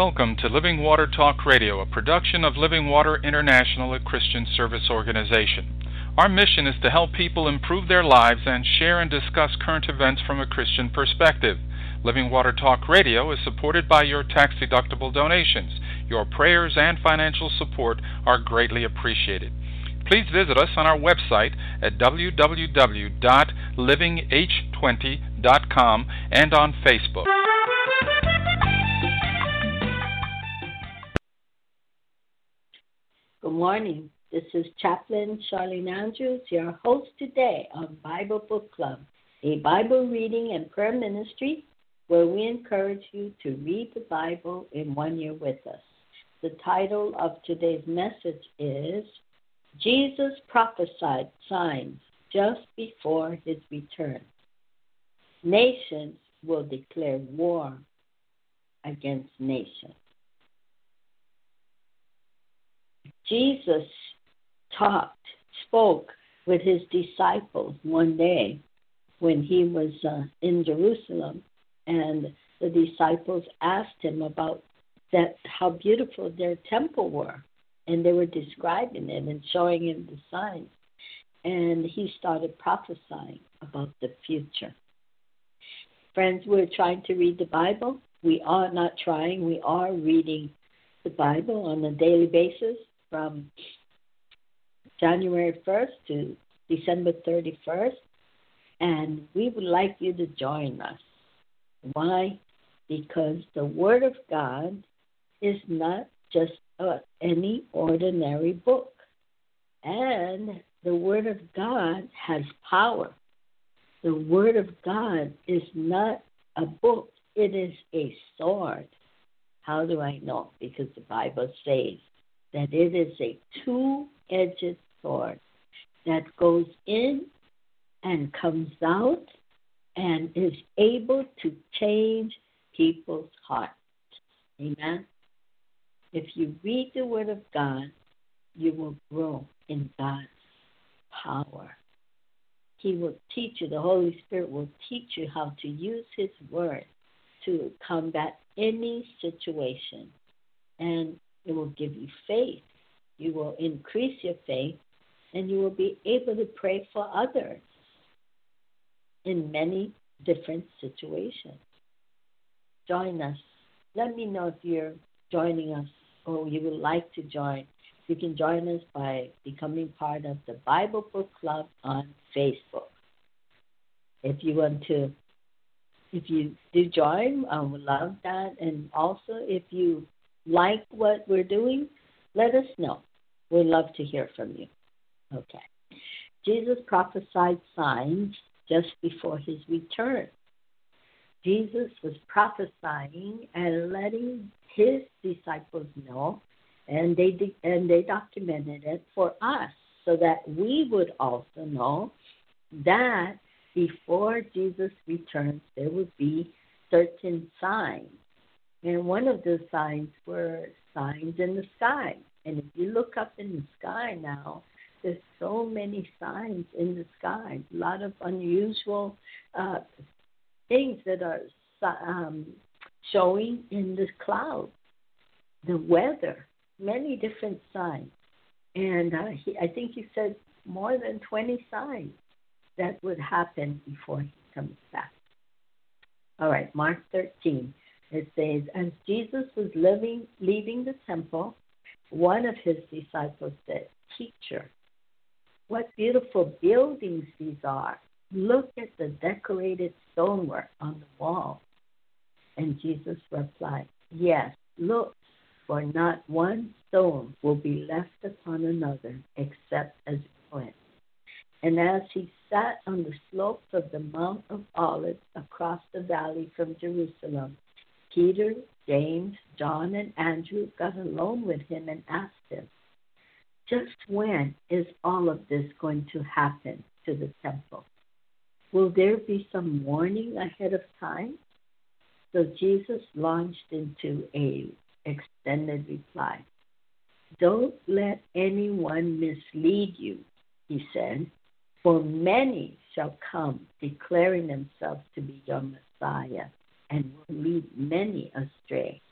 welcome to Living Water Talk Radio, a production of Living Water International, a Christian service organization. Our mission is to help people improve their lives and share and discuss current events from a Christian perspective. Living Water Talk Radio is supported by your tax-deductible donations. Your prayers and financial support are greatly appreciated. Please visit us on our website at www.livingh20.com and on Facebook. Good morning. This is Chaplain Charlene Andrews, your host today on Bible Book Club, a Bible reading and prayer ministry where we encourage you to read the Bible in 1 year with us. The title of today's message is Jesus Prophesied Signs Just Before His Return. Nations will declare war against nations. Jesus spoke with his disciples one day when he was in Jerusalem, and the disciples asked him about how beautiful their temple were, and they were describing it and showing him the signs, and he started prophesying about the future. Friends, we're trying to read the Bible. We are not trying. We are reading the Bible on a daily basis, from January 1st to December 31st, and we would like you to join us. Why? Because the Word of God is not just any ordinary book, and the Word of God has power. The Word of God is not a book, it is a sword. How do I know? Because the Bible says that it is a two-edged sword that goes in and comes out and is able to change people's hearts. Amen? If you read the Word of God, you will grow in God's power. He will teach you, the Holy Spirit will teach you how to use His Word to combat any situation. And it will give you faith. You will increase your faith, and you will be able to pray for others in many different situations. Join us. Let me know if you're joining us or you would like to join. You can join us by becoming part of the Bible Book Club on Facebook. If you do join, I would love that. And also, if you like what we're doing, let us know. We'd love to hear from you. Okay. Jesus prophesied signs just before his return. Jesus was prophesying and letting his disciples know, and they documented it for us so that we would also know that before Jesus returns, there would be certain signs. And one of the signs were signs in the sky. And if you look up in the sky now, there's so many signs in the sky. A lot of unusual things that are showing in the clouds, the weather, many different signs. And I think he said more than 20 signs that would happen before he comes back. All right, Mark 13. It says, as Jesus was leaving the temple, one of his disciples said, Teacher, what beautiful buildings these are. Look at the decorated stonework on the wall. And Jesus replied, Yes, look, for not one stone will be left upon another except as it went. And as he sat on the slopes of the Mount of Olives across the valley from Jerusalem, Peter, James, John, and Andrew got alone with him and asked him, Just when is all of this going to happen to the temple? Will there be some warning ahead of time? So Jesus launched into an extended reply. Don't let anyone mislead you, he said, for many shall come declaring themselves to be your Messiah and will lead many astray.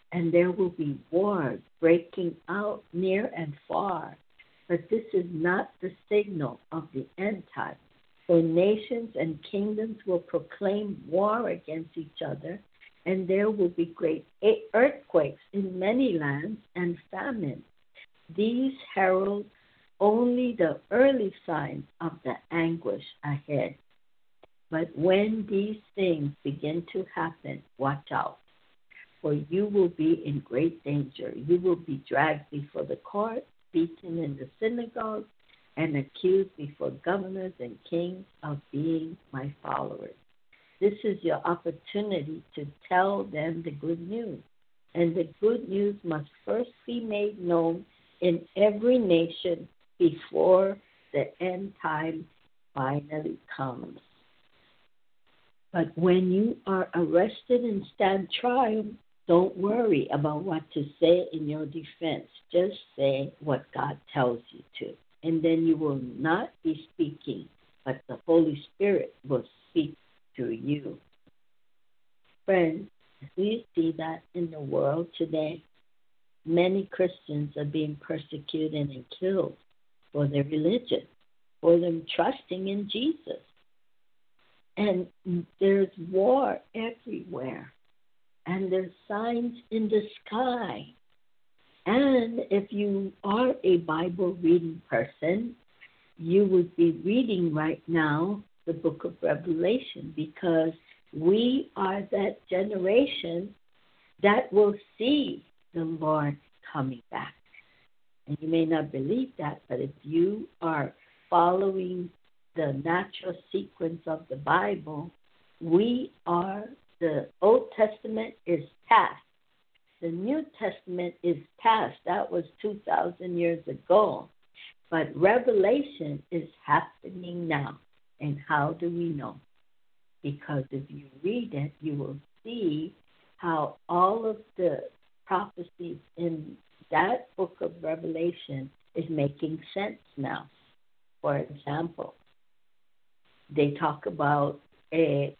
and there will be wars breaking out near and far. But this is not the signal of the end time. For nations and kingdoms will proclaim war against each other, and there will be great earthquakes in many lands and famine. These herald only the early signs of the anguish ahead. But when these things begin to happen, watch out, for you will be in great danger. You will be dragged before the court, beaten in the synagogues, and accused before governors and kings of being my followers. This is your opportunity to tell them the good news. And the good news must first be made known in every nation before the end time finally comes. But when you are arrested and stand trial, don't worry about what to say in your defense. Just say what God tells you to. And then you will not be speaking, but the Holy Spirit will speak through you. Friends, we see that in the world today, many Christians are being persecuted and killed for their religion, for them trusting in Jesus. And there's war everywhere. And there's signs in the sky. And if you are a Bible reading person, you would be reading right now the book of Revelation, because we are that generation that will see the Lord coming back. And you may not believe that, but if you are following the natural sequence of the Bible, the Old Testament is past. The New Testament is past. That was 2,000 years ago. But Revelation is happening now. And how do we know? Because if you read it, you will see how all of the prophecies in that book of Revelation is making sense now. For example, they talk about a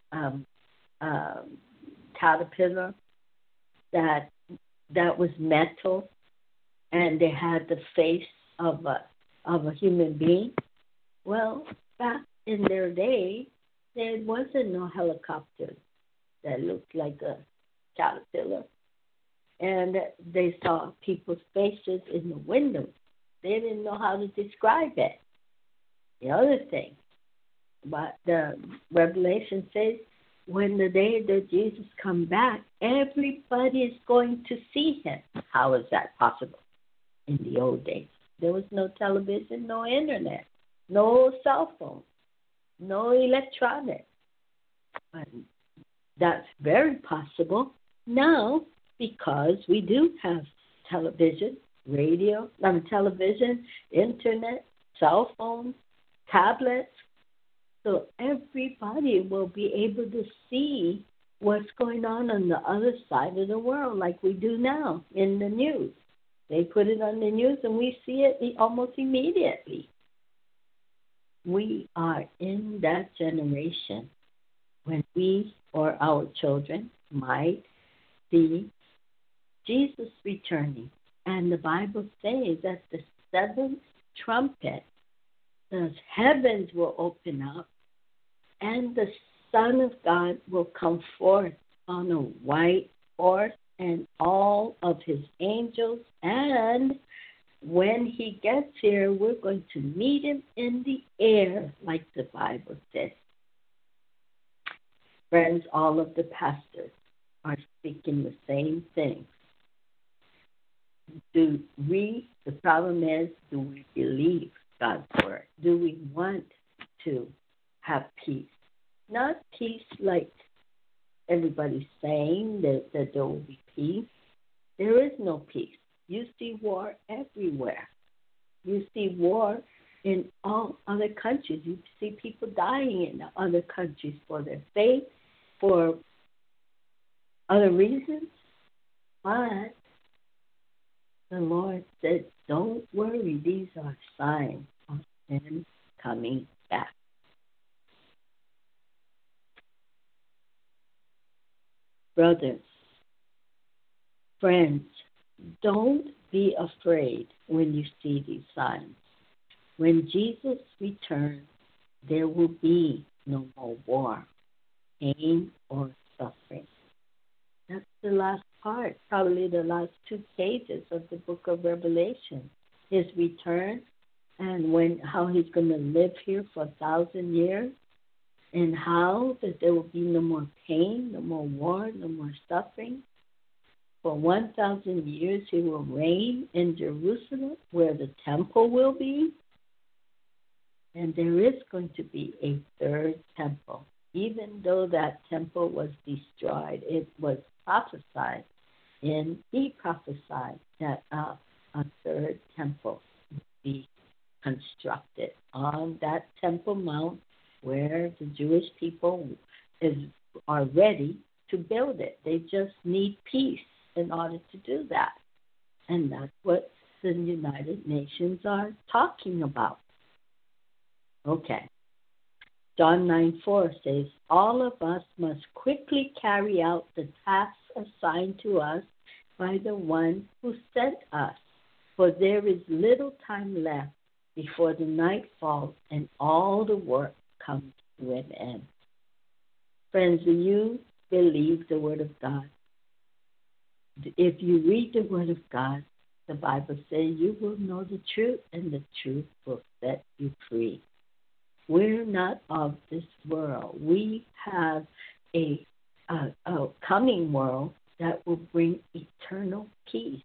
caterpillar that was metal, and they had the face of a human being. Well, back in their day, there wasn't no helicopter that looked like a caterpillar, and they saw people's faces in the windows. They didn't know how to describe it. The other thing, but the Revelation says, when the day that Jesus comes back, everybody is going to see him. How is that possible? In the old days, there was no television, no internet, no cell phone, no electronics. But that's very possible now, because we do have television, television, internet, cell phones, tablets. So everybody will be able to see what's going on the other side of the world, like we do now in the news. They put it on the news and we see it almost immediately. We are in that generation when we or our children might see Jesus returning. And the Bible says that the seventh trumpet, the heavens will open up, and the Son of God will come forth on a white horse, and all of his angels. And when he gets here, we're going to meet him in the air, like the Bible says. Friends, all of the pastors are speaking the same thing. The problem is, do we believe God's word? Do we want to have peace? Not peace like everybody's saying that there will be peace. There is no peace. You see war everywhere. You see war in all other countries. You see people dying in other countries for their faith, for other reasons. But the Lord said, don't worry, these are signs of him coming back. Brothers, Friends, don't be afraid when you see these signs. When Jesus returns, there will be no more war, pain, or suffering. That's the last part, probably the last 2 pages of the book of Revelation. His return and how he's going to live here for 1,000 years, and how that there will be no more pain, no more war, no more suffering. For 1,000 years he will reign in Jerusalem where the temple will be. And there is going to be a third temple. Even though that temple was destroyed, it was prophesied, and he prophesied that a third temple would be constructed on that Temple Mount where the Jewish people are ready to build it. They just need peace in order to do that. And that's what the United Nations are talking about. Okay. John 9:4 says, all of us must quickly carry out the tasks assigned to us by the one who sent us, for there is little time left before the night falls and all the work comes to an end. Friends, do you believe the Word of God? If you read the Word of God, the Bible says you will know the truth, and the truth will set you free. We're not of this world. We have a coming world that will bring eternal peace.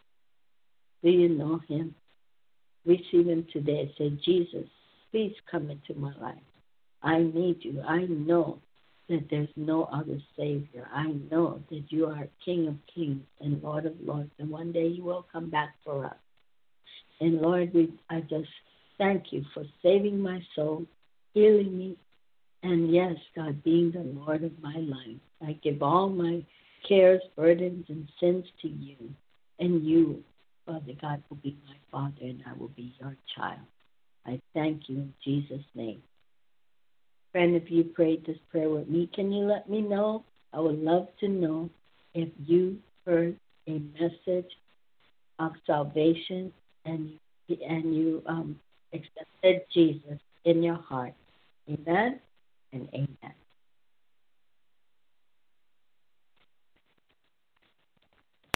Do you know him? Receive him today. Say, Jesus, please come into my life. I need you. I know that there's no other Savior. I know that you are King of kings and Lord of lords, and one day you will come back for us. And Lord, I just thank you for saving my soul, healing me, and yes, God, being the Lord of my life. I give all my cares, burdens, and sins to you, and you, Father God, will be my Father, and I will be your child. I thank you in Jesus' name. Friend, if you prayed this prayer with me, can you let me know? I would love to know if you heard a message of salvation and you accepted Jesus in your heart. Amen and amen.